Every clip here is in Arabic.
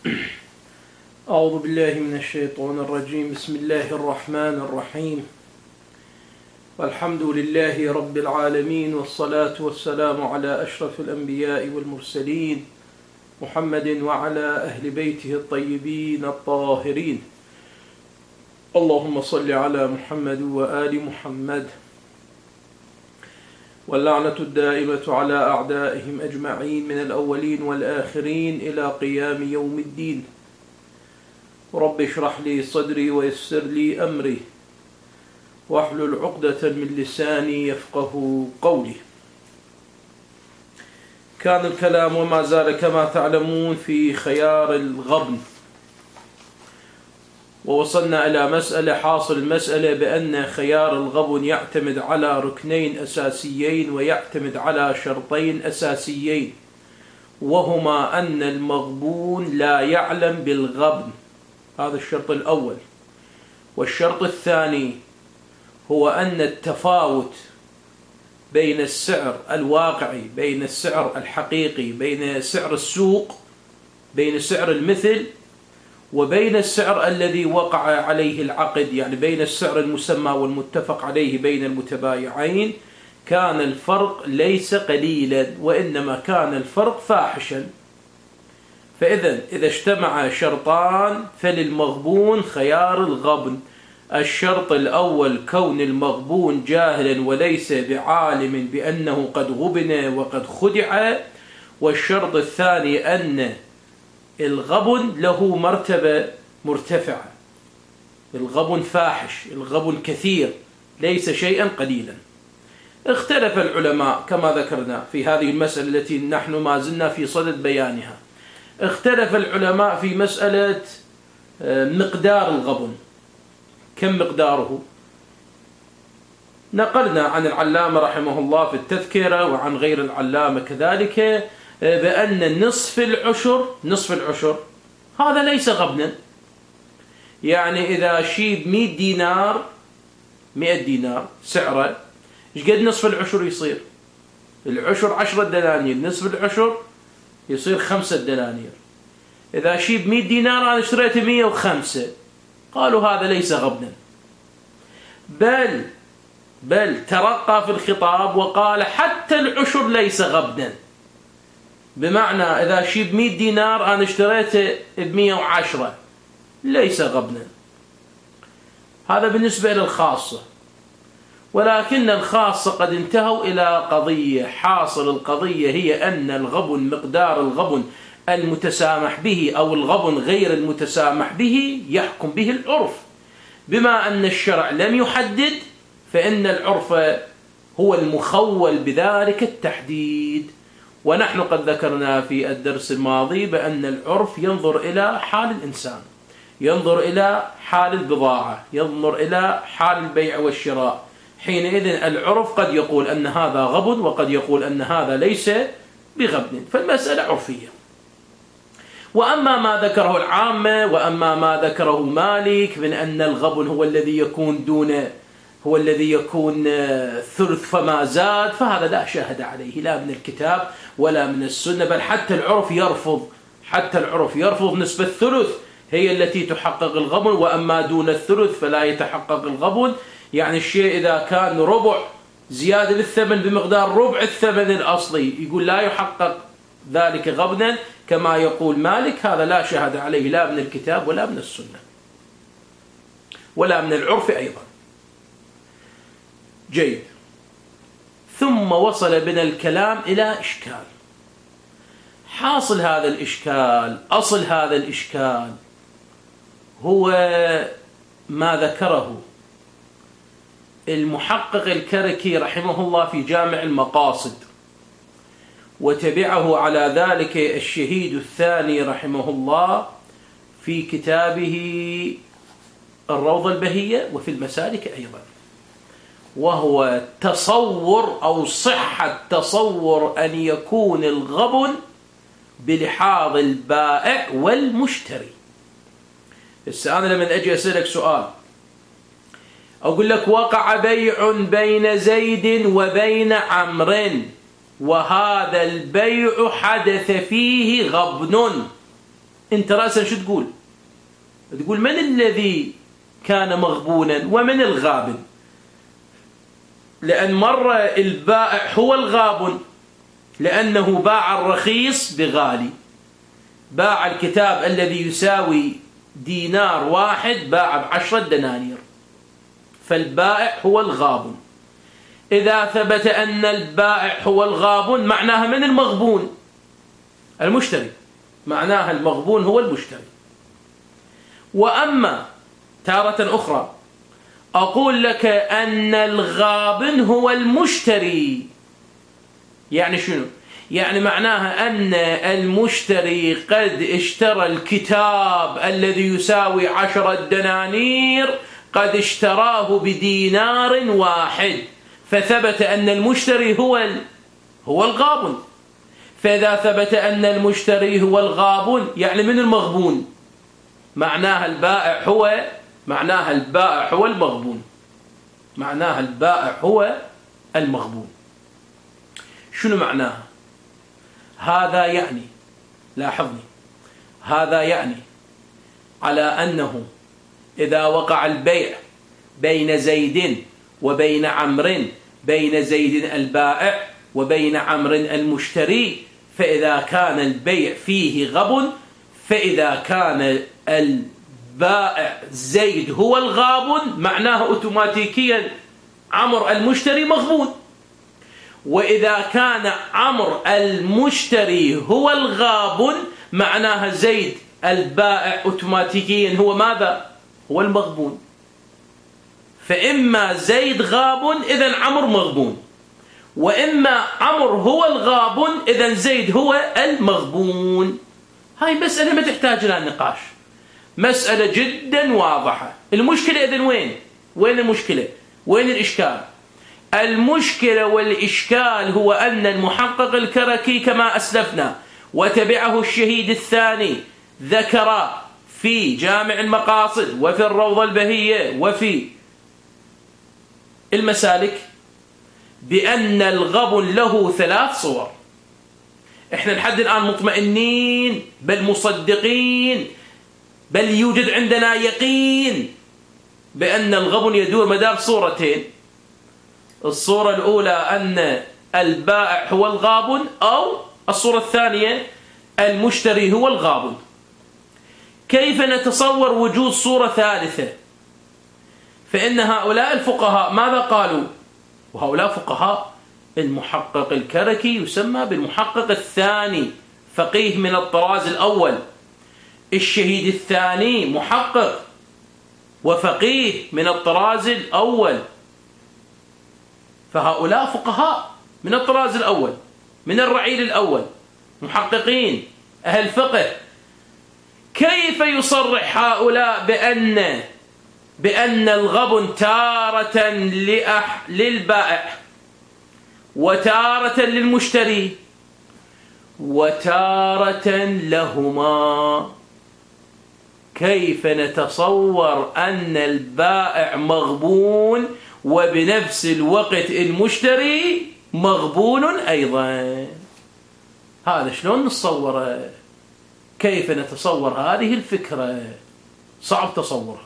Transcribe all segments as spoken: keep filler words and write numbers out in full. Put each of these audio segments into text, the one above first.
أعوذ بالله من الشيطان الرجيم. بسم الله الرحمن الرحيم. والحمد لله رب العالمين، والصلاة والسلام على أشرف الأنبياء والمرسلين محمد وعلى أهل بيته الطيبين الطاهرين. اللهم صل على محمد وآل محمد، واللعنة الدائمة على أعدائهم أجمعين من الأولين والآخرين إلى قيام يوم الدين. رب اشرح لي صدري ويسر لي أمري واحلل عقدة من لساني يفقه قولي. كان الكلام وما زال كما تعلمون في خيار الغبن، ووصلنا إلى مسألة حاصل المسألة بأن خيار الغبن يعتمد على ركنين أساسيين ويعتمد على شرطين أساسيين، وهما أن المغبون لا يعلم بالغبن، هذا الشرط الأول. والشرط الثاني هو أن التفاوت بين السعر الواقعي، بين السعر الحقيقي، بين سعر السوق، بين سعر المثل وبين السعر الذي وقع عليه العقد، يعني بين السعر المسمى والمتفق عليه بين المتبايعين، كان الفرق ليس قليلا وإنما كان الفرق فاحشا. فإذا إذا اجتمع شرطان فللمغبون خيار الغبن. الشرط الأول كون المغبون جاهلا وليس بعالم بأنه قد غبن وقد خدع، والشرط الثاني أن الغبن له مرتبة مرتفعة، الغبن فاحش، الغبن كثير، ليس شيئا قليلا. اختلف العلماء كما ذكرنا في هذه المسألة التي نحن ما زلنا في صدد بيانها. اختلف العلماء في مسألة مقدار الغبن، كم مقداره؟ نقلنا عن العلامة رحمه الله في التذكرة وعن غير العلامة كذلك بأن نصف العشر نصف العشر هذا ليس غبنا. يعني إذا شيب مئة دينار مئة دينار سعره، ايش قد نصف العشر يصير؟ العشر عشرة دنانير، نصف العشر يصير خمسة دنانير. إذا شيب مئة دينار أنا اشتريت مئة وخمسة، قالوا هذا ليس غبنا، بل بل ترقى في الخطاب وقال حتى العشر ليس غبنا، بمعنى إذا شيب مئة دينار أنا اشتريته بمئة وعشرة ليس غبنا. هذا بالنسبة للخاصة. ولكن الخاصة قد انتهوا إلى قضية، حاصل القضية هي أن الغبن مقدار الغبن المتسامح به أو الغبن غير المتسامح به يحكم به العرف، بما أن الشرع لم يحدد فإن العرف هو المخول بذلك التحديد. ونحن قد ذكرنا في الدرس الماضي بأن العرف ينظر إلى حال الإنسان، ينظر إلى حال البضاعة، ينظر إلى حال البيع والشراء. حينئذ العرف قد يقول أن هذا غبن وقد يقول أن هذا ليس بغبن، فالمسألة عرفية. وأما ما ذكره العامة وأما ما ذكره مالك من أن الغبن هو الذي يكون دون هو الذي يكون ثلث فما زاد، فهذا لا شاهد عليه لا من الكتاب ولا من السنة، بل حتى العرف يرفض حتى العرف يرفض نسبة الثلث هي التي تحقق الغبن، وأما دون الثلث فلا يتحقق الغبن. يعني الشيء إذا كان ربع زيادة بالثمن بمقدار ربع الثمن الأصلي يقول لا يحقق ذلك غبنا كما يقول مالك، هذا لا شهد عليه لا من الكتاب ولا من السنة ولا من العرف أيضا. جيد. ثم وصل بنا الكلام إلى إشكال. حاصل هذا الإشكال، أصل هذا الإشكال هو ما ذكره المحقق الكركي رحمه الله في جامع المقاصد، وتبعه على ذلك الشهيد الثاني رحمه الله في كتابه الروضة البهية وفي المسالك أيضا، وهو تصور أو صحة تصور أن يكون الغبن بلحاظ البائع والمشتري. هسه أنا لما أجي أسألك سؤال أقول لك وقع بيع بين زيد وبين عمرو وهذا البيع حدث فيه غبن، أنت رأسا شو تقول؟ تقول من الذي كان مغبونا ومن الغابن؟ لأن مرة البائع هو الغابن لأنه باع الرخيص بغالي، باع الكتاب الذي يساوي دينار واحد باع بعشرة دنانير، فالبائع هو الغابن. إذا ثبت أن البائع هو الغابن معناها من المغبون؟ المشتري، معناها المغبون هو المشتري. وأما تارة أخرى أقول لك أن الغابن هو المشتري، يعني شنو؟ يعني معناها أن المشتري قد اشترى الكتاب الذي يساوي عشرة دنانير قد اشتراه بدينار واحد، فثبت أن المشتري هو هو الغابن. فإذا ثبت أن المشتري هو الغابن يعني من المغبون؟ معناها البائع هو معناها البائع هو المغبون معناها البائع هو المغبون. شنو معناها؟ هذا يعني، لاحظني، هذا يعني على أنه إذا وقع البيع بين زيد وبين عمرو، بين زيد البائع وبين عمرو المشتري، فإذا كان البيع فيه غبن، فإذا كان البائع زيد هو الغابن معناه أوتوماتيكيا عمرو المشتري مغبون. وإذا كان عمرو المشتري هو الغابن معناها زيد البائع أوتوماتيكيا هو ماذا؟ هو المغبون. فإما زيد غابن إذن عمرو مغبون، وإما عمرو هو الغابن إذن زيد هو المغبون. هاي مسألة ما تحتاج إلى نقاش، مسألة جدا واضحة. المشكلة إذن وين؟ وين المشكلة؟ وين الإشكال؟ المشكلة والإشكال هو أن المحقق الكركي كما أسلفنا وتبعه الشهيد الثاني ذكر في جامع المقاصد وفي الروضة البهية وفي المسالك بأن الغبن له ثلاث صور. احنا لحد الآن مطمئنين بل مصدقين بل يوجد عندنا يقين بأن الغبن يدور مدار صورتين. الصورة الأولى أن البائع هو الغابن، أو الصورة الثانية المشتري هو الغابن. كيف نتصور وجود صورة ثالثة؟ فإن هؤلاء الفقهاء ماذا قالوا؟ وهؤلاء فقهاء المحقق الكركي يسمى بالمحقق الثاني، فقيه من الطراز الأول. الشهيد الثاني محقق وفقيه من الطراز الأول، فهؤلاء فقهاء من الطراز الأول، من الرعيل الأول، محققين أهل فقه. كيف يصرح هؤلاء بأن بأن الغبن تارة لأح للبائع وتارة للمشتري وتارة لهما؟ كيف نتصور أن البائع مغبون وبنفس الوقت المشتري مغبون أيضا؟ هذا شلون نتصوره؟ كيف نتصور هذه الفكرة؟ صعب تصورها.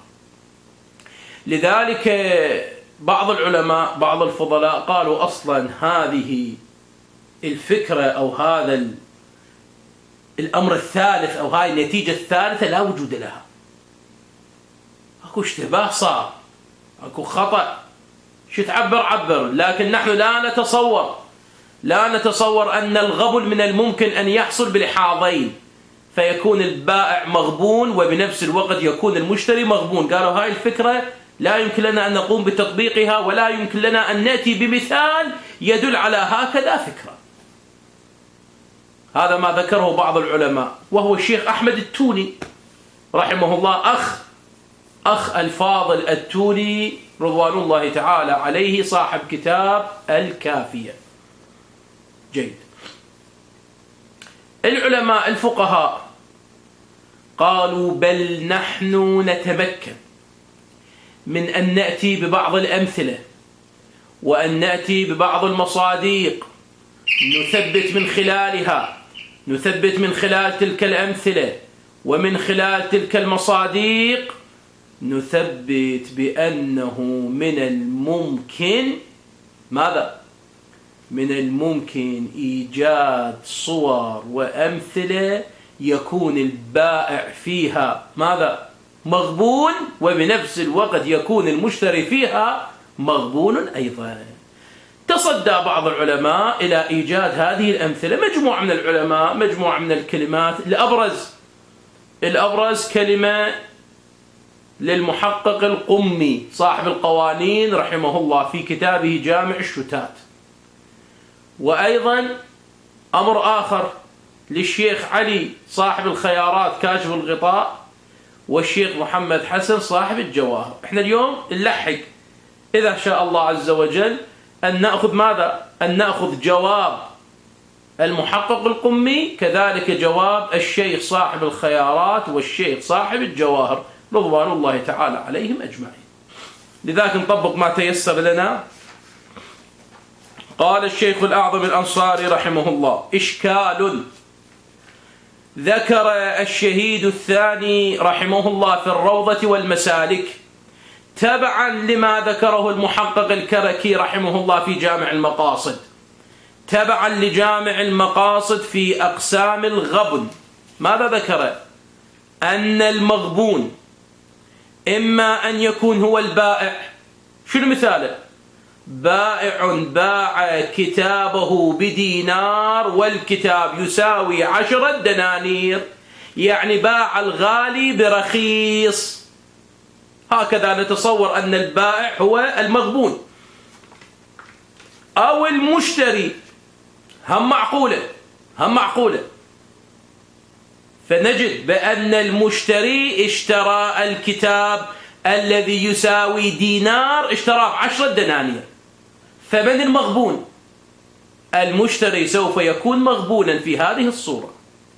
لذلك بعض العلماء بعض الفضلاء قالوا أصلا هذه الفكرة أو هذا الأمر الثالث أو هاي النتيجة الثالثة لا وجود لها. أكو اشتباه صار، أكو خطأ، شو تعبر عبر، لكن نحن لا نتصور لا نتصور أن الغبن من الممكن أن يحصل بلحاظين، فيكون البائع مغبون وبنفس الوقت يكون المشتري مغبون. قالوا هاي الفكرة لا يمكن لنا أن نقوم بتطبيقها، ولا يمكن لنا أن نأتي بمثال يدل على هكذا فكرة. هذا ما ذكره بعض العلماء، وهو الشيخ أحمد التوني رحمه الله، أخ أخ الفاضل التوني رضوان الله تعالى عليه، صاحب كتاب الكافية. جيد. العلماء الفقهاء قالوا بل نحن نتمكن من أن نأتي ببعض الأمثلة وأن نأتي ببعض المصاديق نثبت من خلالها نثبت من خلال تلك الأمثلة ومن خلال تلك المصادق نثبت بأنه من الممكن ماذا؟ من الممكن إيجاد صور وأمثلة يكون البائع فيها ماذا؟ مغبون، وبنفس الوقت يكون المشتري فيها مغبون أيضا. تصدى بعض العلماء إلى إيجاد هذه الأمثلة، مجموعة من العلماء، مجموعة من الكلمات. الأبرز الأبرز كلمة للمحقق القمي صاحب القوانين رحمه الله في كتابه جامع الشتات. وأيضا أمر آخر للشيخ علي صاحب الخيارات كاشف الغطاء، والشيخ محمد حسن صاحب الجواهر. احنا اليوم نلحق إذا شاء الله عز وجل أن نأخذ ماذا؟ أن نأخذ جواب المحقق القمي، كذلك جواب الشيخ صاحب الخيارات والشيخ صاحب الجواهر رضوان الله تعالى عليهم أجمعين. لذلك نطبق ما تيسر لنا. قال الشيخ الأعظم الأنصاري رحمه الله: إشكال ذكر الشهيد الثاني رحمه الله في الروضة والمسالك تبعا لما ذكره المحقق الكركي رحمه الله في جامع المقاصد، تبعا لجامع المقاصد في أقسام الغبن. ماذا ذكر؟ أن المغبون إما أن يكون هو البائع. شنو مثاله؟ بائع باع كتابه بدينار والكتاب يساوي عشرة دنانير، يعني باع الغالي برخيص. هكذا نتصور أن البائع هو المغبون. أو المشتري، هم معقولة هم معقولة فنجد بأن المشتري اشترى الكتاب الذي يساوي دينار، اشتراه بعشرة دنانير، فمن المغبون؟ المشتري سوف يكون مغبونا في هذه الصورة.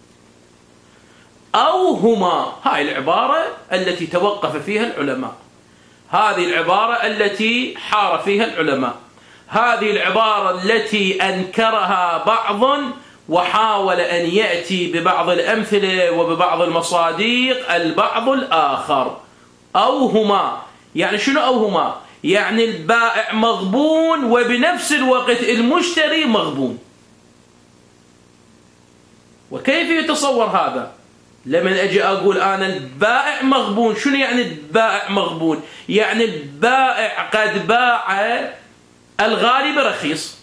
أو هما، هاي العبارة التي توقف فيها العلماء، هذه العبارة التي حار فيها العلماء، هذه العبارة التي أنكرها بعض وحاول أن يأتي ببعض الأمثلة وببعض المصادق البعض الآخر. أو هما يعني شنو؟ أو هما يعني البائع مغبون وبنفس الوقت المشتري مغبون. وكيف يتصور هذا؟ لما أجي أقول أنا البائع مغبون، شنو يعني البائع مغبون؟ يعني البائع قد باع الغالي برخيص،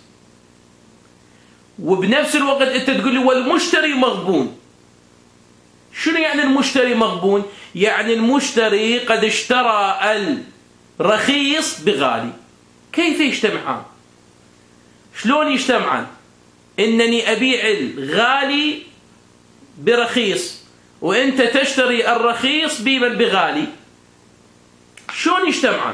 وبنفس الوقت أنت تقول لي والمشتري مغبون. شنو يعني المشتري مغبون؟ يعني المشتري قد اشترى الرخيص بغالي. كيف يجتمعان؟ شلون يجتمعان؟ إنني أبيع الغالي برخيص وأنت تشتري الرخيص بغالي، شلون يجتمعان؟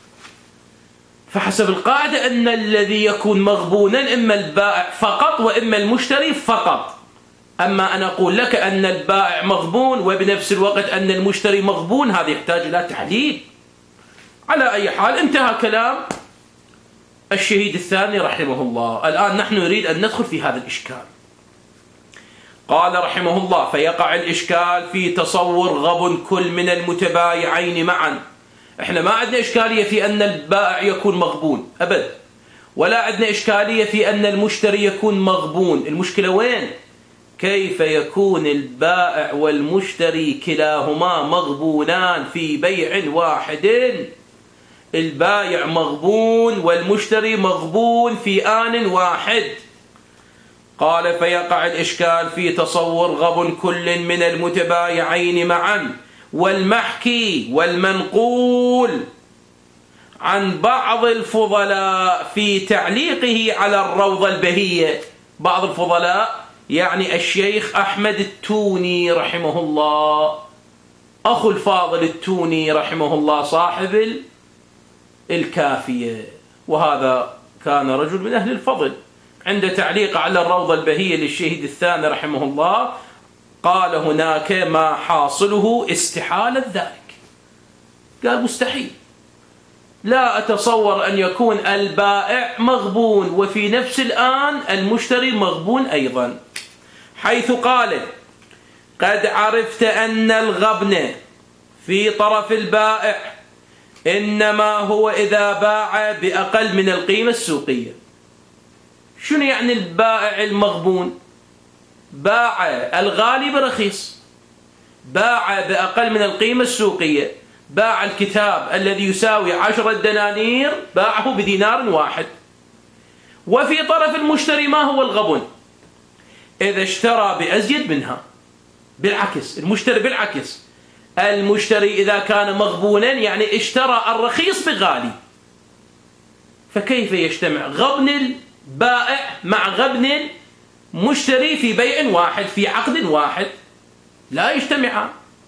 فحسب القاعدة أن الذي يكون مغبونا إما البائع فقط وإما المشتري فقط. أما أنا أقول لك أن البائع مغبون وبنفس الوقت أن المشتري مغبون، هذا يحتاج إلى تحديد. على أي حال انتهى كلام الشهيد الثاني رحمه الله. الآن نحن نريد أن ندخل في هذا الإشكال. قال رحمه الله: فيقع الإشكال في تصور غبن كل من المتبايعين معا. احنا ما عندنا إشكالية في أن البائع يكون مغبون أبد، ولا عندنا إشكالية في أن المشتري يكون مغبون. المشكلة وين؟ كيف يكون البائع والمشتري كلاهما مغبونان في بيع واحد؟ البائع مغبون والمشتري مغبون في آن واحد. قال: فيقع الإشكال في تصور غبن كل من المتبايعين معا، والمحكي والمنقول عن بعض الفضلاء في تعليقه على الروضة البهية. بعض الفضلاء يعني الشيخ أحمد التوني رحمه الله، أخو الفاضل التوني رحمه الله صاحب الكافية، وهذا كان رجل من أهل الفضل. عند تعليق على الروضة البهية للشهيد الثاني رحمه الله قال هناك ما حاصله استحالة ذلك. قال مستحيل، لا أتصور أن يكون البائع مغبون وفي نفس الآن المشتري مغبون أيضا، حيث قال: قد عرفت أن الغبن في طرف البائع إنما هو إذا باع بأقل من القيمة السوقية. شنو يعني البائع المغبون؟ باع الغالي برخيص، باع بأقل من القيمة السوقية، باع الكتاب الذي يساوي عشرة دنانير باعه بدينار واحد. وفي طرف المشتري ما هو الغبن؟ إذا اشترى بأزيد منها. بالعكس، المشتري بالعكس، المشتري إذا كان مغبونا يعني اشترى الرخيص بغالي. فكيف يجتمع غبن البائع مع غبن المشتري في بيع واحد في عقد واحد؟ لا يجتمعان.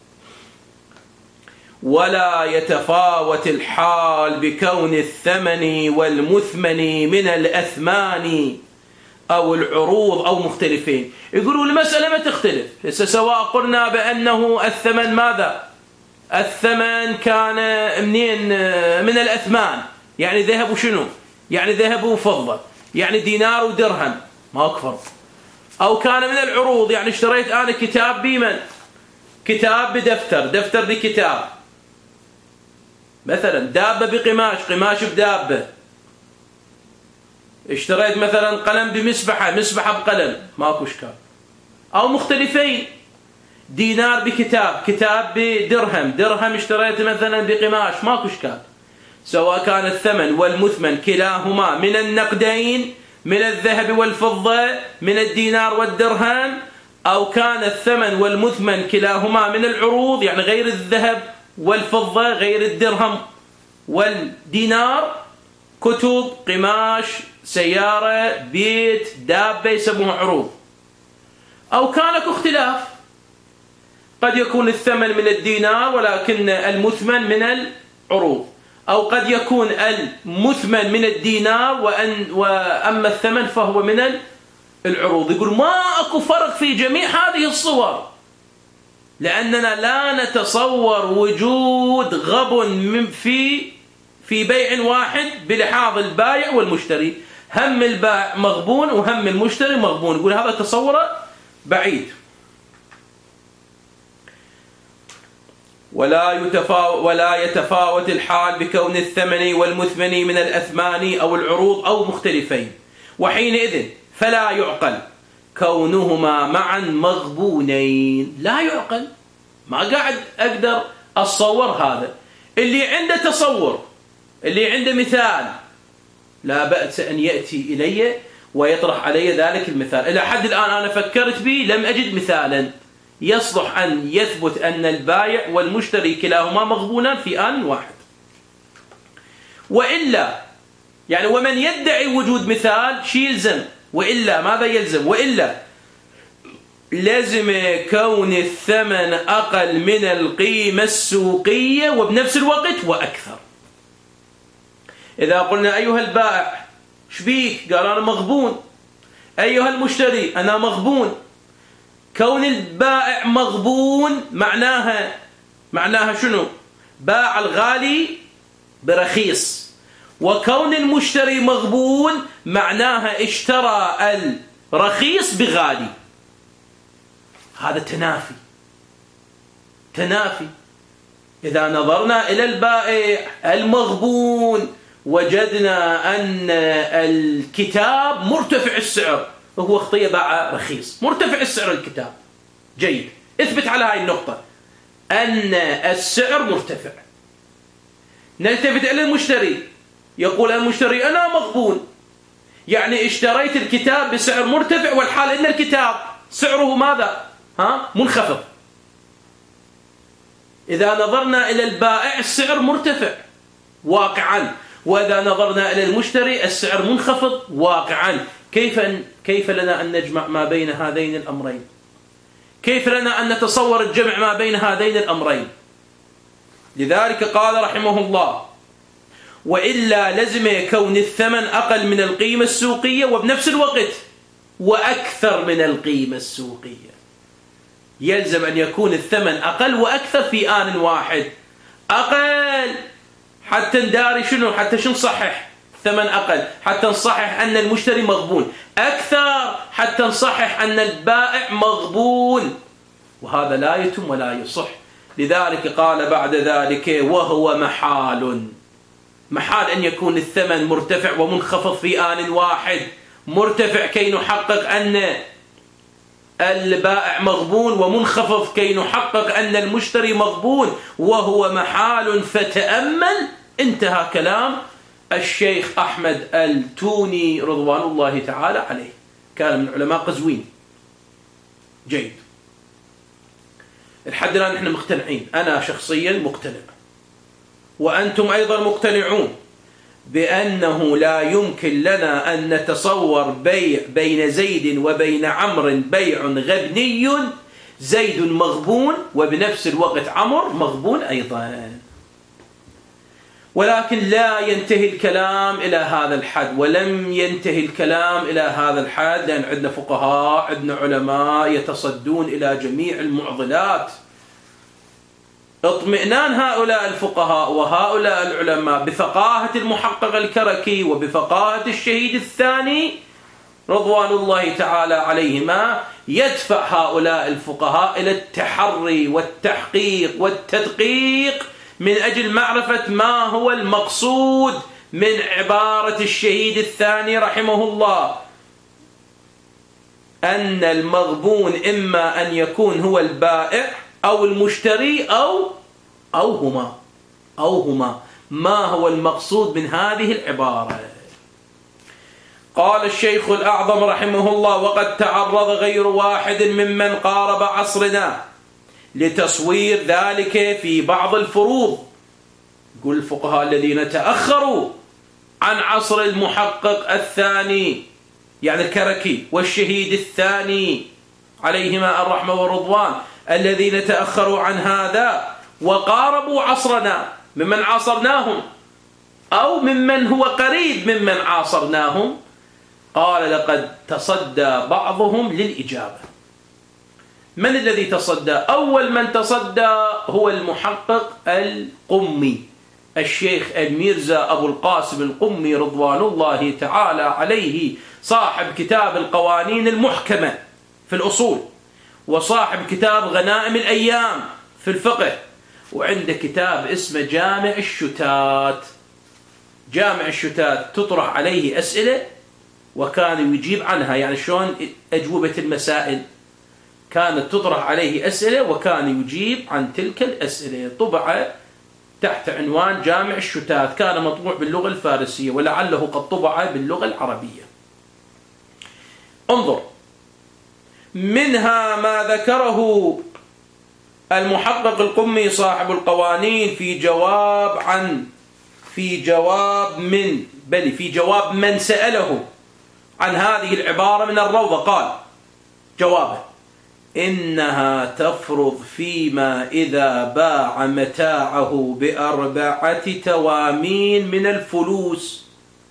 ولا يتفاوت الحال بكون الثمن والمثمن من الأثمان أو العروض أو مختلفين. يقولوا المسألة ما تختلف، سواء قلنا بأنه الثمن ماذا؟ الثمن كان منين؟ من الأثمان، يعني ذهب وشنو؟ يعني ذهب وفضة، يعني دينار ودرهم، ما أكفر. أو كان من العروض، يعني اشتريت أنا كتاب بمن؟ كتاب بدفتر، دفتر بكتاب، مثلا دابة بقماش، قماش بدابة. اشتريت مثلا قلم بمسبحة، مسبحة بقلم، ماكو اشكال. أو مختلفين، دينار بكتاب، كتاب بدرهم، درهم اشتريت مثلا بقماش، ماكو اشكال. سواء كان الثمن والمثمن كلاهما من النقدين، من الذهب والفضة، من الدينار والدرهم، أو كان الثمن والمثمن كلاهما من العروض، يعني غير الذهب والفضة، غير الدرهم والدينار، كتب، قماش، سيارة، بيت، دابة، يسموها عروض. أو كان اختلاف، قد يكون الثمن من الدينار ولكن المثمن من العروض، أو قد يكون المثمن من الدينار وأن وأما الثمن فهو من العروض. يقول ما أكو فرق في جميع هذه الصور، لأننا لا نتصور وجود غبن في في بيع واحد بلحاظ البائع والمشتري. هم البائع مغبون وهم المشتري مغبون. يقول هذا تصوره بعيد. ولا يتفاوت ولا يتفاوت الحال بكون الثمن والمثمن من الأثمان أو العروض أو مختلفين، وحينئذ فلا يعقل كونهما معا مغبونين. لا يعقل، ما قاعد أقدر أتصور هذا. اللي عنده تصور، اللي عنده مثال، لا بأس أن يأتي إلي ويطرح علي ذلك المثال. إلى حد الآن أنا فكرت به لم أجد مثالا يصلح أن يثبت أن البائع والمشتري كلاهما مغبونان في آن واحد. وإلا يعني ومن يدعي وجود مثال شي يلزم، وإلا ماذا يلزم؟ وإلا لازم كون الثمن أقل من القيمة السوقية وبنفس الوقت وأكثر. إذا قلنا أيها البائع شبيك؟ قال أنا مغبون. أيها المشتري أنا مغبون. كون البائع مغبون معناها معناها شنو؟ باع الغالي برخيص. وكون المشتري مغبون معناها اشترى الرخيص بغالي. هذا تنافي تنافي. إذا نظرنا إلى البائع المغبون وجدنا أن الكتاب مرتفع السعر، هو خطية باع رخيص، مرتفع السعر الكتاب، جيد، اثبت على هاي النقطة أن السعر مرتفع. نلتفت إلى المشتري، يقول المشتري أنا مغبون، يعني اشتريت الكتاب بسعر مرتفع والحال إن الكتاب سعره ماذا؟ ها؟ منخفض. إذا نظرنا إلى البائع السعر مرتفع واقعا، وإذا نظرنا إلى المشتري السعر منخفض واقعا. كيف كيف لنا أن نجمع ما بين هذين الأمرين؟ كيف لنا أن نتصور الجمع ما بين هذين الأمرين؟ لذلك قال رحمه الله: وإلا لزم كون الثمن أقل من القيمة السوقية وبنفس الوقت وأكثر من القيمة السوقية. يلزم أن يكون الثمن أقل وأكثر في آن واحد. أقل حتى نداري شنو، حتى شو نصحح الثمن أقل، حتى نصحح أن المشتري مغبون. أكثر حتى نصحح أن البائع مغبون. وهذا لا يتم ولا يصح. لذلك قال بعد ذلك وهو محال، محال أن يكون الثمن مرتفع ومنخفض في آن واحد، مرتفع كي نحقق أن البائع مغبون، ومنخفض كي نحقق أن المشتري مغبون، وهو محال فتأمل. انتهى كلام الشيخ أحمد التوني رضوان الله تعالى عليه، كان من علماء قزوين. جيد، الحد الآن نحن مقتنعين، أنا شخصيا مقتنع وأنتم أيضا مقتنعون بأنه لا يمكن لنا أن نتصور بيع بين زيد وبين عمرو بيع غبني، زيد مغبون وبنفس الوقت عمرو مغبون أيضا. ولكن لا ينتهي الكلام إلى هذا الحد، ولم ينتهي الكلام إلى هذا الحد، لأن عندنا فقهاء، عندنا علماء يتصدون إلى جميع المعضلات. اطمئنان هؤلاء الفقهاء وهؤلاء العلماء بفقاهة المحقق الكركي وبفقاهة الشهيد الثاني رضوان الله تعالى عليهما يدفع هؤلاء الفقهاء إلى التحري والتحقيق والتدقيق من أجل معرفة ما هو المقصود من عبارة الشهيد الثاني رحمه الله، أن المغبون إما أن يكون هو البائع أو المشتري أو أو هما أو هما ما هو المقصود من هذه العبارة؟ قال الشيخ الأعظم رحمه الله: وقد تعرض غير واحد ممن قارب عصرنا لتصوير ذلك في بعض الفروض. يقول الفقهاء الذين تأخروا عن عصر المحقق الثاني، يعني الكركي والشهيد الثاني عليهما الرحمة والرضوان، الذين تأخروا عن هذا وقاربوا عصرنا، ممن عاصرناهم أو ممن هو قريب ممن عاصرناهم، قال لقد تصدى بعضهم للإجابة. من الذي تصدى؟ أول من تصدى هو المحقق القمي، الشيخ الميرزا أبو القاسم القمي رضوان الله تعالى عليه، صاحب كتاب القوانين المحكمة في الأصول، وصاحب كتاب غنائم الأيام في الفقه، وعنده كتاب اسمه جامع الشتات. جامع الشتات تطرح عليه أسئلة وكان يجيب عنها، يعني شلون أجوبة المسائل، كانت تطرح عليه أسئلة وكان يجيب عن تلك الأسئلة. طبع تحت عنوان جامع الشتات، كان مطبوع باللغة الفارسية ولعله قد طبع باللغة العربية. انظر، منها ما ذكره المحقق القمي صاحب القوانين في جواب عن في جواب من بل في جواب من سأله عن هذه العبارة من الروضة. قال جوابه: إنها تفرض فيما إذا باع متاعه بأربعة توامين من الفلوس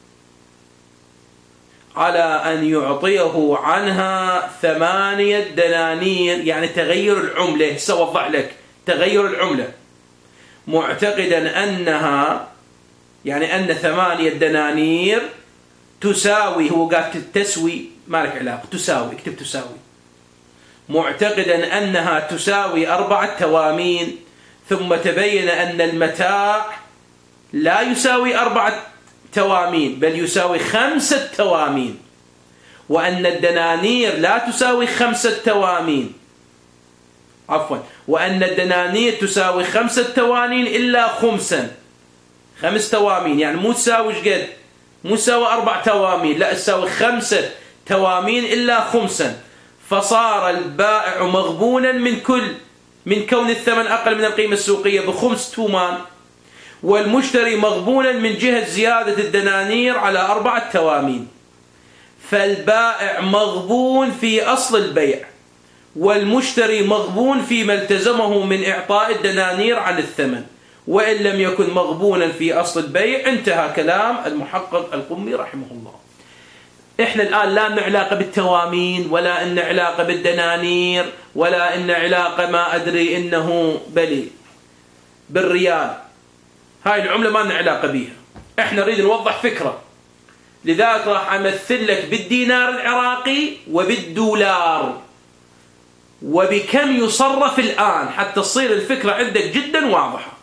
على أن يعطيه عنها ثمانية دنانير، يعني تغير العملة. سأوضح لك تغير العملة، معتقدا أنها يعني أن ثمانية دنانير تساوي، هو قال تسوي، ما لك علاقة، تساوي، اكتب تساوي، معتقدا أنها تساوي أربعة توامين، ثم تبين أن المتاع لا يساوي أربعة توامين بل يساوي خمسة توامين، وأن الدنانير لا تساوي خمسة توامين عفوا وأن الدنانير تساوي خمسة توامين إلا خمسا، خمس توامين، يعني مو تساوي قد مو تساوي أربع توامين، لا تساوي خمسة توامين إلا خمسا. فصار البائع مغبونا من كل من كون الثمن أقل من القيمة السوقية بخمس تومان، والمشتري مغبونا من جهة زيادة الدنانير على أربعة توامين. فالبائع مغبون في أصل البيع، والمشتري مغبون فيما التزمه من إعطاء الدنانير عن الثمن، وإن لم يكن مغبونا في أصل البيع. انتهى كلام المحقق القمي رحمه الله. إحنا الآن لا لنا علاقة بالتوامين، ولا إن علاقة بالدنانير، ولا إن علاقة ما أدري إنه بلي بالريال، هاي العملة ما لنا علاقة بيها. إحنا نريد نوضح فكرة، لذلك راح أمثل لك بالدينار العراقي وبالدولار. وبكم يصرف الآن حتى تصير الفكرة عندك جدا واضحة.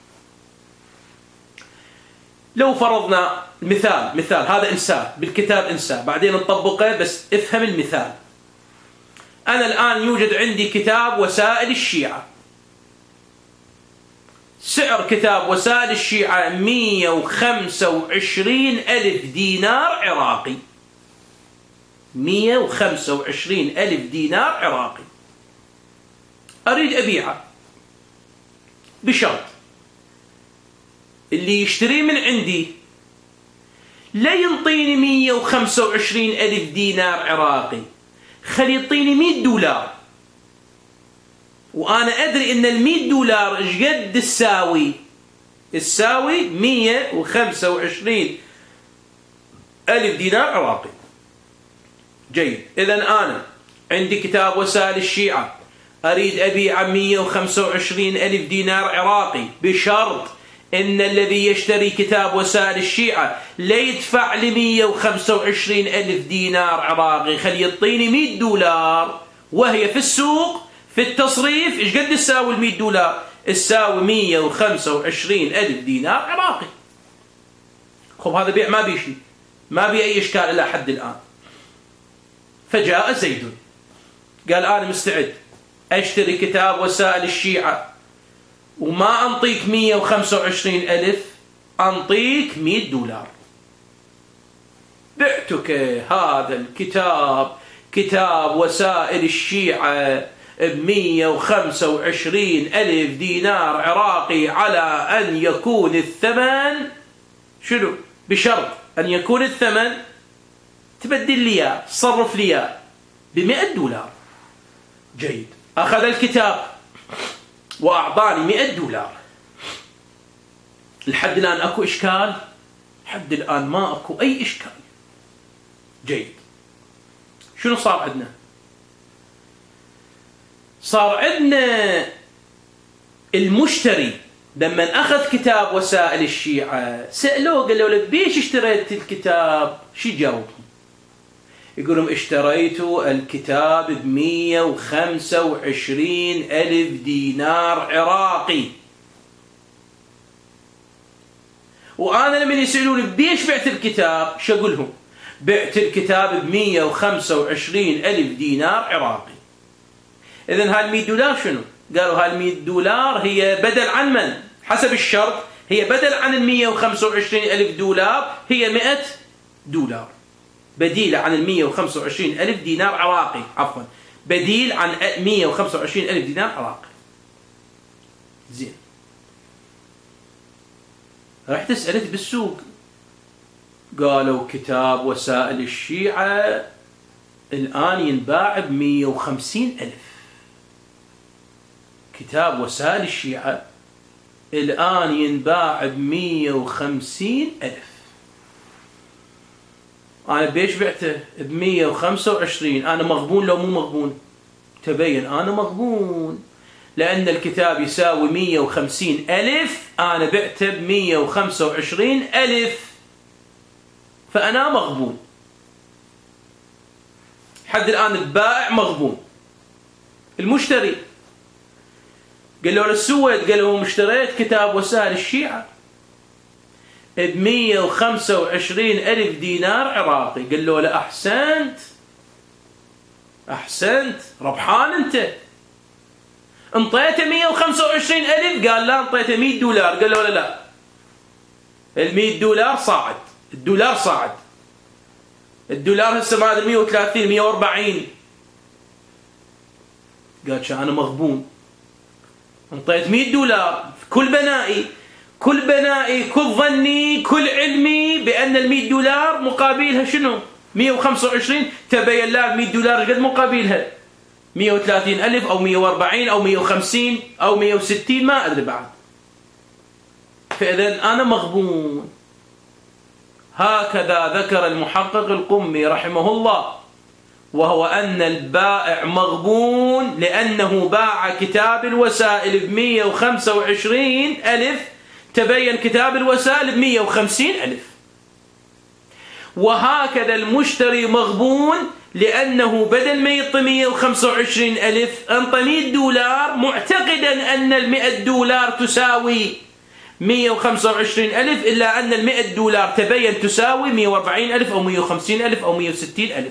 لو فرضنا مثال مثال هذا إنسان بالكتاب إنسان، بعدين نطبقه، بس افهم المثال. أنا الآن يوجد عندي كتاب وسائل الشيعة، سعر كتاب وسائل الشيعة مئة وخمسة وعشرين ألف دينار عراقي، مئة وخمسة وعشرين ألف دينار عراقي. أريد أبيعه بشرط اللي يشتري من عندي لا ينطيني مئة وخمسة وعشرين ألف دينار عراقي، خلي يعطيني مئة دولار، وأنا أدري أن المئة دولار إيش قد تساوي؟ تساوي مئة وخمسة وعشرين ألف دينار عراقي. جيد، إذن أنا عندي كتاب وسائل الشيعة أريد أبيع مئة وخمسة وعشرين ألف دينار عراقي بشرط إن الذي يشتري كتاب وسائل الشيعة لا يدفع لي مئة وخمسة وعشرين ألف دينار عراقي، خلي يعطيني مئة دولار، وهي في السوق في التصريف إيش قد تساوي ال مئة دولار؟ تساوي مئة وخمسة وعشرين ألف دينار عراقي. خب هذا بيع ما بيشي، ما بي أي إشكال إلى حد الآن. فجاء زيد قال أنا مستعد أشتري كتاب وسائل الشيعة وما أنطيك مئة وخمسة وعشرين ألف، أنطيك مئة دولار. بعتك هذا الكتاب كتاب وسائل الشيعة بمئة وخمسة وعشرين ألف دينار عراقي، على أن يكون الثمن شنو؟ بشرط أن يكون الثمن تبدل لي صرف لي بمئة دولار. جيد، أخذ الكتاب وأعطاني مئة دولار. لحد الآن أكو إشكال؟ لحد الآن ما أكو أي إشكال. جيد، شنو صار عندنا؟ صار عندنا المشتري لما أخذ كتاب وسائل الشيعة سألوه قالوا له بيش اشتريت الكتاب؟ شي جاوبهم؟ يقولون اشتريت الكتاب بمئة وخمسة وعشرين ألف دينار عراقي. وأنا لما يسألوني بيش بعت الكتاب شو أقول لهم؟ بعت الكتاب بمئة وخمسة وعشرين ألف دينار عراقي. إذن هالمئة دولار شنو؟ قالوا هالمئة دولار هي بدل عن من؟ حسب الشرط هي بدل عن المئة وخمسة وعشرين ألف دولار، هي مئة دولار بديلة عن المئة وخمسة وعشرين ألف دينار عراقي، عفوا بديل عن مئة وخمسة وعشرين ألف دينار عراقي. زين، رحت سألت بالسوق قالوا كتاب وسائل الشيعة الآن ينباع بمئة وخمسين ألف. كتاب وسائل الشيعة الآن ينباع بمئة وخمسين ألف. أنا بيش بعته بمئة وخمسة وعشرين؟ أنا مغبون لو مو مغبون؟ تبين أنا مغبون، لأن الكتاب يساوي مئة وخمسين ألف، أنا بعته بمئة وخمسة وعشرين ألف، فأنا مغبون. حد الآن البائع مغبون. المشتري قال له للسويد قال له اشتريت كتاب وسائل الشيعة بمئة وخمسة وعشرين ألف دينار عراقي. قال له لا، أحسنت أحسنت ربحان أنت. انطيته مئة وخمسة وعشرين ألف؟ قال لا، انطيته مئة دولار. قال له لا لا، المئة دولار صاعد، الدولار صاعد، الدولار هسه ما ادري مئة وثلاثين مئة وأربعين. قال شو أنا مغبون، انطيت مئة دولار. كل بنائي كل بنائي كل ظني كل علمي بأن المئة دولار مقابلها شنو؟ مئة وخمسة وعشرين. تبين لا، مئة دولار قد مقابلها مئة وثلاثين ألف أو مئة وأربعين أو مئة وخمسين أو مئة وستين، ما أدري بعد. فإذن أنا مغبون. هكذا ذكر المحقق القمي رحمه الله، وهو أن البائع مغبون لأنه باع كتاب الوسائل بمئة وخمسة وعشرين ألف، تبين كتاب الوسائل بمئة وخمسين ألف. وهكذا المشتري مغبون لأنه بدل ما يعطي مئة وخمسة وعشرين ألف أنطى مئة دولار معتقدا أن المئة دولار تساوي مئة وخمسة وعشرين ألف، إلا أن المئة دولار تبين تساوي مئة وأربعين ألف أو مئة وخمسين ألف أو مئة وستين ألف.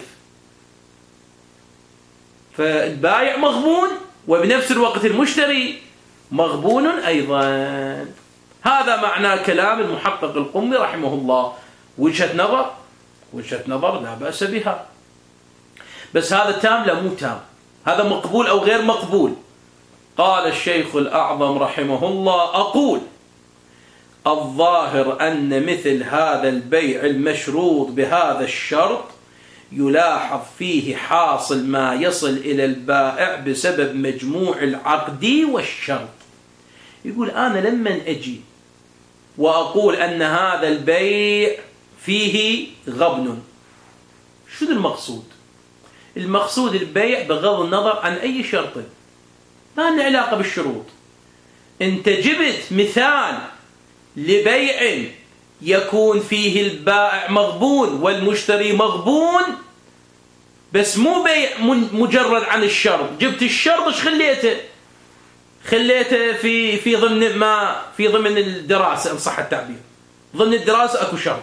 فالبائع مغبون وبنفس الوقت المشتري مغبون أيضا. هذا معنى كلام المحقق القمي رحمه الله. وجهة نظر وجهة نظر لا بأس بها، بس هذا تام لا مو تام، هذا مقبول أو غير مقبول. قال الشيخ الأعظم رحمه الله: أقول الظاهر أن مثل هذا البيع المشروط بهذا الشرط يلاحظ فيه حاصل ما يصل إلى البائع بسبب مجموع العقد والشرط. يقول أنا لما أجي وأقول أن هذا البيع فيه غبن، شو المقصود؟ المقصود البيع بغض النظر عن أي شرط، ما لنا علاقة بالشروط. أنت جبت مثال لبيع يكون فيه البائع مغبون والمشتري مغبون، بس مو بيع مجرد عن الشرط. جبت الشرط ايش خليته؟ خليته في في ضمن ما في ضمن الدراسة إن صح التعبير. ضمن الدراسة اكو شرط،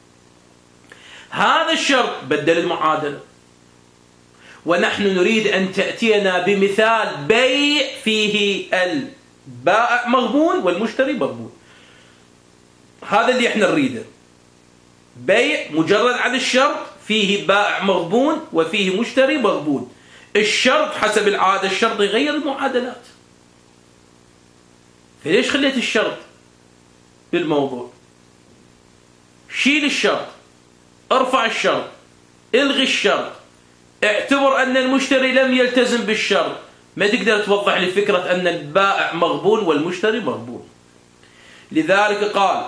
هذا الشرط بدل المعادلة، ونحن نريد أن تأتينا بمثال بيع فيه البائع مغبون والمشتري مغبون. هذا اللي احنا نريده، بيع مجرد عن الشرط فيه بائع مغبون وفيه مشتري مغبون. الشرط حسب العادة الشرط يغير المعادلات، فليش خليت الشرط بالموضوع؟ شيل الشرط، ارفع الشرط، الغي الشرط، اعتبر أن المشتري لم يلتزم بالشرط. ما تقدر توضح لي فكرة أن البائع مغبون والمشتري مغبون. لذلك قال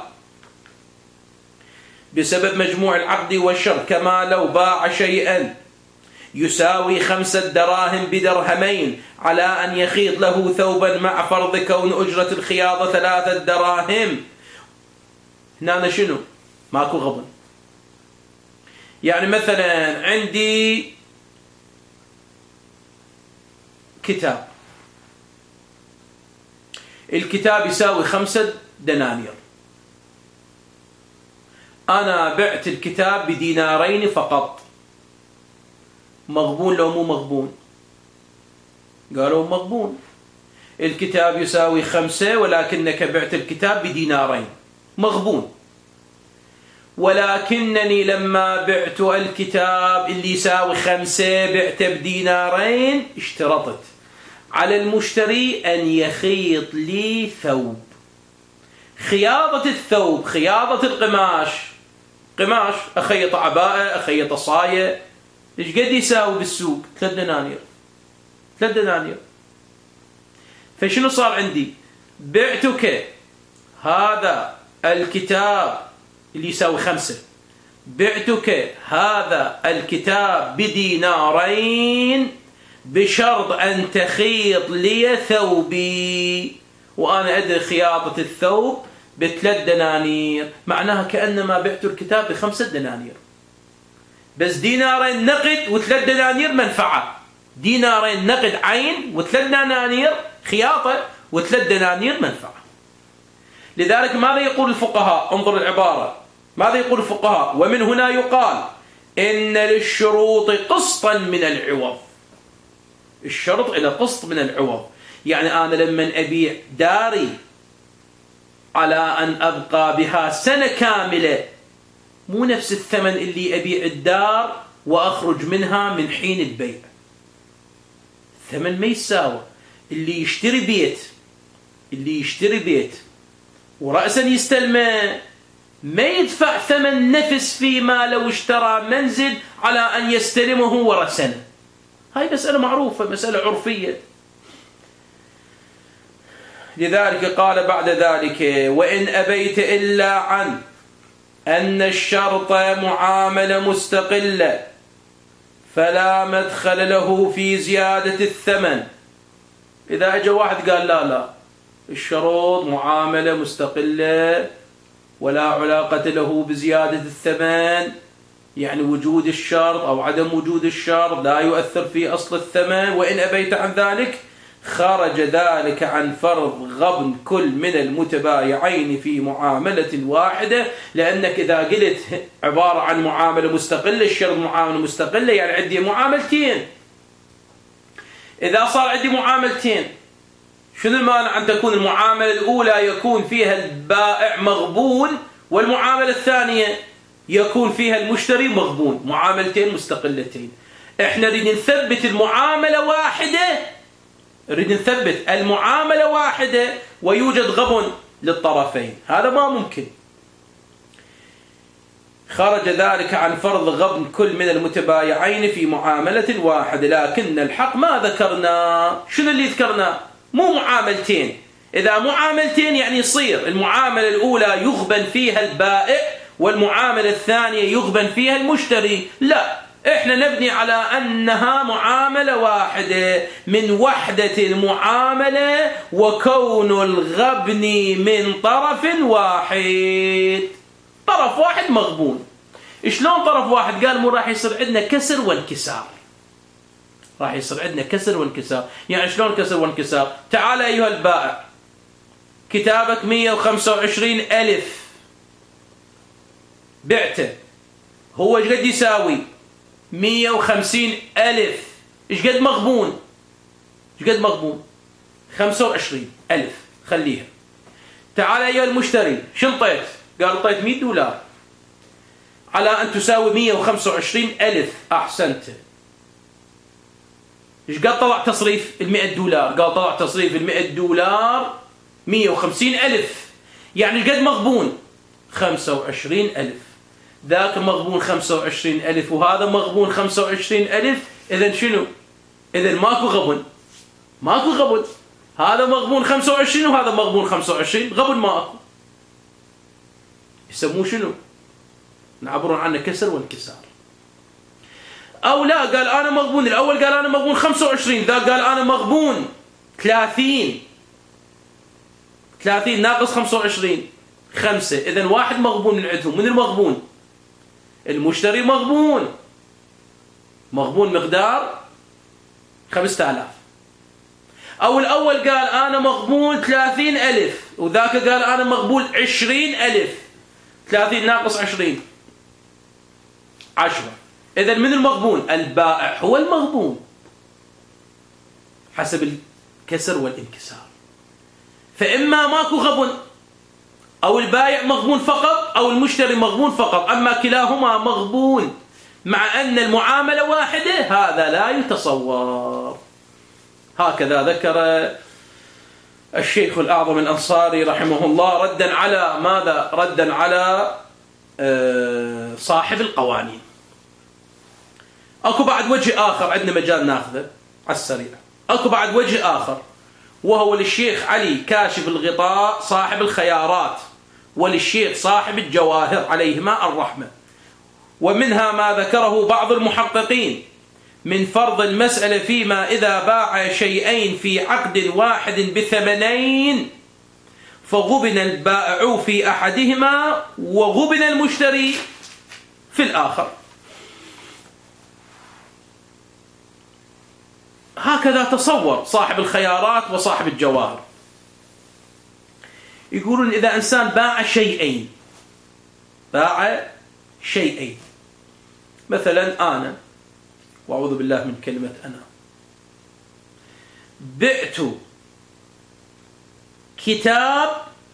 بسبب مجموع العقد والشرط، كما لو باع شيئا يساوي خمسة دراهم بدرهمين على أن يخيط له ثوبا مع فرض كون أجرة الخياطة ثلاثة دراهم. هنا شنو؟ ماكو غبن. يعني مثلا عندي كتاب، الكتاب يساوي خمسة دنانير، أنا بعت الكتاب بدينارين فقط، مغبون لو مو مغبون؟ قالوا مغبون. الكتاب يساوي خمسة ولكنك بعت الكتاب بدينارين، مغبون. ولكنني لما بعت الكتاب اللي يساوي خمسة بعته بدينارين، اشترطت على المشتري أن يخيط لي ثوب. خياطة الثوب، خياطة القماش، قماش أخيط عباءة، أخيط صاية، إيش قد يساوي بالسوق؟ ثلاث دنانير. ثلاث دنانير. فشنو صار عندي؟ بعتك هذا الكتاب اللي يساوي خمسة، بعتك هذا الكتاب بدينارين بشرط أن تخيط لي ثوبي، وأنا أدري خياطة الثوب بثلاث دنانير، معناها كأنما بعت الكتاب بخمسة دنانير، بس دينارين نقد وثلاث دنانير منفعة. دينارين نقد عين وثلاث دنانير خياطة وثلاث دنانير منفعة. لذلك ماذا يقول الفقهاء؟ انظر العبارة، ماذا يقول الفقهاء؟ ومن هنا يقال إن للشروط قسطا من العوض. الشرط إلى قسط من العوض، يعني أنا لما أبيع داري على أن أبقى بها سنة كاملة، مو نفس الثمن اللي أبيع الدار وأخرج منها من حين البيع. الثمن ما يساوي. اللي يشتري بيت اللي يشتري بيت ورأسا يستلمه ما يدفع ثمن نفس فيما لو اشترى منزل على أن يستلمه ورا سنة. هاي مسألة معروفة، مسألة عرفية. لذلك قال بعد ذلك: وإن أبيت إلا عن أن الشرط معاملة مستقلة فلا مدخل له في زيادة الثمن. إذا أجى واحد قال لا لا الشروط معاملة مستقلة ولا علاقة له بزيادة الثمن، يعني وجود الشرط أو عدم وجود الشرط لا يؤثر في أصل الثمن، وإن أبيت عن ذلك خرج ذلك عن فرض غبن كل من المتبايعين في معاملة واحدة. لأنك إذا قلت عبارة عن معاملة مستقلة، الشرط معاملة مستقلة، يعني عندي معاملتين. إذا صار عندي معاملتين، شنو المانع أن تكون المعاملة الأولى يكون فيها البائع مغبون، والمعاملة الثانية يكون فيها المشتري مغبون؟ معاملتين مستقلتين. احنا نريد نثبت المعاملة واحدة، نريد نثبت المعاملة واحدة ويوجد غبن للطرفين، هذا ما ممكن. خرج ذلك عن فرض غبن كل من المتبايعين في معاملة واحدة. لكن الحق ما ذكرنا. شنو اللي ذكرنا؟ مو معاملتين. إذا معاملتين يعني يصير المعاملة الأولى يغبن فيها البائع والمعاملة الثانية يغبن فيها المشتري. لا، إحنا نبني على أنها معاملة واحدة من وحدة المعاملة وكون الغبن من طرف واحد. طرف واحد مغبون. شلون طرف واحد؟ قال مو راح يصير عندنا كسر وانكسار. راح يصير عندنا كسر وانكسار. يعني شلون كسر وانكسار؟ تعال أيها البائع، كتابك مية وخمسة وعشرين ألف، بعته. هو ايش قد يساوي؟ مية وخمسين ألف. ايش قد مغبون؟ ايش قد مغبون؟ خمسة وعشرين ألف. خليها. تعال أيها المشتري، شنطيت؟ قال طيت مية دولار على أن تساوي مية وخمسة وعشرين ألف. أحسنت. إيش قد طلع تصريف المئة دولار؟ قال طلع تصريف المئة دولار مية وخمسين ألف. يعني إيش قد مغبون؟ خمسة وعشرين ألف. ذاك مغبون خمسة وعشرين ألف وهذا مغبون خمسة وعشرين ألف. إذن شنو؟ إذن ماكو غبن. ماكو غبن. هذا مغبون خمسة وعشرين وهذا مغبون خمسة وعشرين. غبن ماكو. يسموه شنو؟ نعبرون عنه كسر وانكسار. أو لا، قال أنا مغبون. الأول قال أنا مغبون خمسة وعشرين، ذا قال أنا مغبون ثلاثين. ثلاثين ناقص خمسة وعشرين خمسة. إذن واحد مغبون من عندهم. من المغبون؟ المشتري مغبون. مغبون مقدار خمسة آلاف. أو الأول قال أنا مغبون ثلاثين ألف وذاك قال أنا مغبون عشرين ألف. ثلاثين ناقص عشرين عشرة. إذن من المغبون؟ البائع هو المغبون حسب الكسر والانكسار. فإما ماكو غبن، أو البائع مغبون فقط، أو المشتري مغبون فقط. أما كلاهما مغبون مع أن المعاملة واحدة، هذا لا يتصور. هكذا ذكر الشيخ الأعظم الأنصاري رحمه الله ردا على ماذا؟ ردا على صاحب القوانين. أكو بعد وجه آخر عندنا مجال ناخذه على السريع. أكو بعد وجه آخر وهو للشيخ علي كاشف الغطاء صاحب الخيارات وللشيخ صاحب الجواهر عليهما الرحمة. ومنها ما ذكره بعض المحققين من فرض المسألة فيما إذا باع شيئين في عقد واحد بثمنين فغبن البائع في أحدهما وغبن المشتري في الآخر. هكذا تصور صاحب الخيارات وصاحب الجواهر. يقولون إذا إنسان باع شيئين، باع شيئين، مثلا أنا، وأعوذ بالله من كلمة أنا، بعت كتاب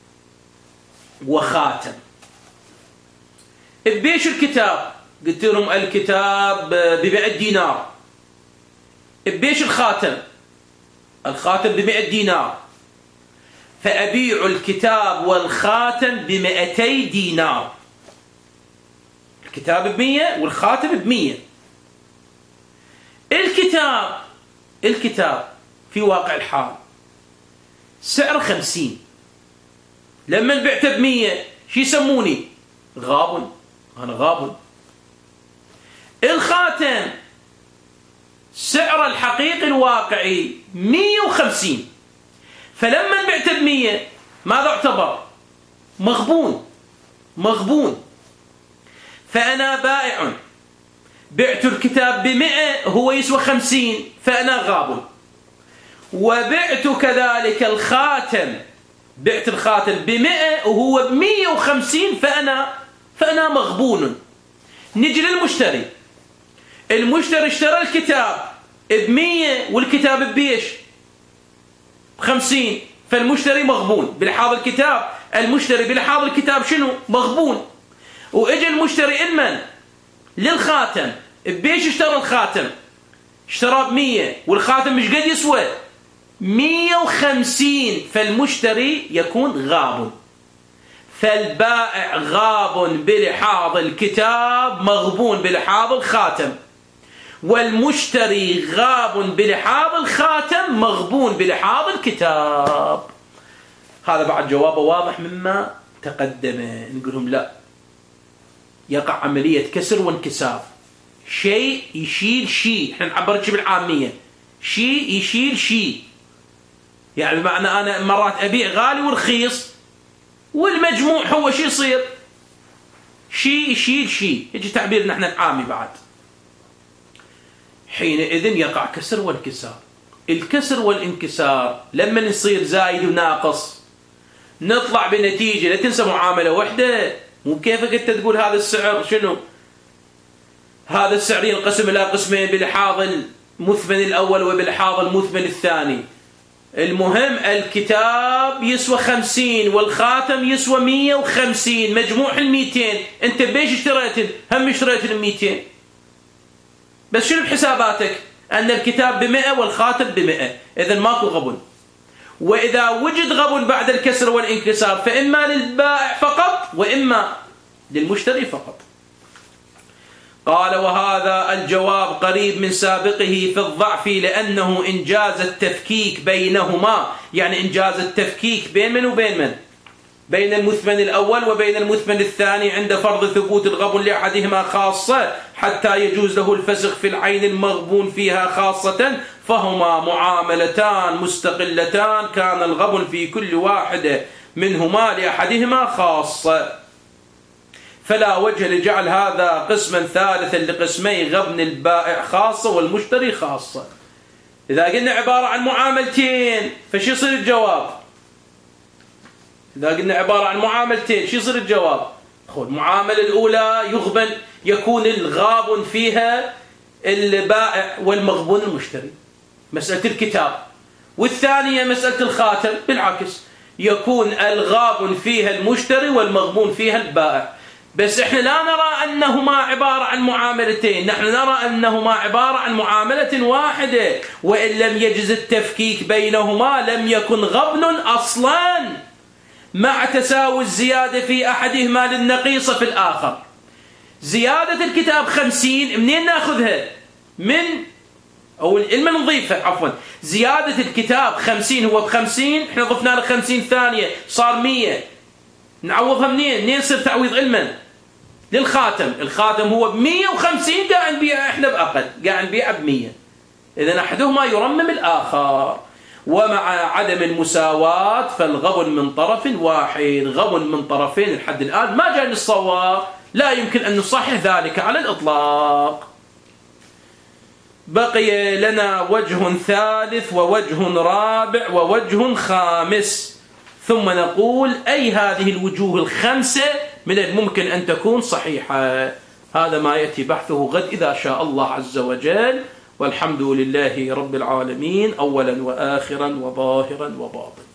وخاتم. بيش الكتاب؟ قلت لهم الكتاب بمئة دينار. بيش الخاتم؟ الخاتم بمئة دينار. فأبيع الكتاب والخاتم بمئتي دينار. الكتاب بمية والخاتم بمية. الكتاب الكتاب في واقع الحال سعر خمسين. لما بعته بمية شو يسموني؟ غابن. أنا غابن. الخاتم سعر الحقيقي الواقعي مية وخمسين. فلما بعته بمية ماذا اعتبر؟ مغبون. مغبون. فأنا بائع بعت الكتاب بمئة هو يسوى خمسين فأنا غاب. وبعت كذلك الخاتم، بعت الخاتم بمئة وهو بمئة وخمسين فأنا فأنا مغبون. نجي للمشتري، المشتري اشترى الكتاب بمية والكتاب ببيش بخمسين، فالمشتري مغبون بلحاظ الكتاب. المشتري بلحاظ الكتاب شنو؟ مغبون. واجى المشتري المن للخاتم، ببيش اشترى الخاتم؟ اشترى بمية والخاتم مش قد يسوى مية وخمسين، فالمشتري يكون غاب. فالبائع غاب بلحاظ الكتاب مغبون بلحاظ الخاتم، والمشتري غاب بلحاظ الخاتم مغبون بلحاظ الكتاب. هذا بعد جوابه واضح مما تقدم. نقولهم لا، يقع عملية كسر وانكسار، شيء يشيل شيء، احنا نعبرش بالعامية، شيء يشيل شيء. يعني بمعنى أنا مرات أبيع غالي ورخيص والمجموع هو شيء يصير شيء يشيل شيء، يجي تعبيرنا احنا العامي بعد. حينئذ يقع كسر وانكسار. الكسر والانكسار لما يصير زايد وناقص نطلع بنتيجة. لا تنسى معاملة واحدة، مو كيفك انت تقول هذا السعر شنو، هذا السعر ينقسم إلى قسمين بلحاظ المثمن الأول وبلحاظ المثمن الثاني. المهم الكتاب يسوى خمسين والخاتم يسوى مية وخمسين، مجموع الميتين. انت بيش اشتريت؟ هم اشتريت الميتين، بس شنو بحساباتك؟ أن الكتاب بمئة والخاتم بمئة، إذن ماكو غبن. وإذا وجد غبن بعد الكسر والانكسار فإما للبائع فقط وإما للمشتري فقط. قال وهذا الجواب قريب من سابقه في الضعف، لأنه إنجاز التفكيك بينهما، يعني إنجاز التفكيك بين من وبين من؟ بين المثمن الأول وبين المثمن الثاني عند فرض ثبوت الغبن لأحدهما خاصة حتى يجوز له الفسخ في العين المغبون فيها خاصة، فهما معاملتان مستقلتان كان الغبن في كل واحدة منهما لأحدهما خاصة، فلا وجه لجعل هذا قسما ثالثا لقسمي غبن البائع خاصة والمشتري خاصة. إذا قلنا عبارة عن معاملتين فشي يصير الجواب؟ إذا قلنا عبارة عن معاملتين شو يصير الجواب؟ خذ المعاملة الأولى يغبن يكون الغاب فيها البائع والمغبون المشتري، مسألة الكتاب. والثانية مسألة الخاتم بالعكس، يكون الغاب فيها المشتري والمغبون فيها البائع. بس احنا لا نرى أنهما عبارة عن معاملتين، نحن نرى أنهما عبارة عن معاملة واحدة، وإن لم يجز التفكيك بينهما لم يكن غبن أصلاً، مع تساوي الزيادة في أحدهما للنقيصة في الآخر. زيادة الكتاب خمسين منين ناخذها؟ من أو إلما نضيفها عفوا. زيادة الكتاب خمسين هو بخمسين، احنا ضفنا له خمسين ثانية صار مية، نعوضها منين؟ منين يصير تعويض علما؟ للخاتم. الخاتم هو بمية وخمسين قاعد نبيع احنا بأقل، قاعد نبيع بمية، إذن أحدهما يرمم الآخر. ومع عدم المساواة فالغبن من طرف واحد، غبن من طرفين لحد الآن ما جاء للصواب، لا يمكن أن نصحح ذلك على الإطلاق. بقي لنا وجه ثالث ووجه رابع ووجه خامس، ثم نقول أي هذه الوجوه الخمسة من الممكن أن تكون صحيحة. هذا ما يأتي بحثه غد إذا شاء الله عز وجل، والحمد لله رب العالمين أولا وآخرا وظاهرا وباطنا.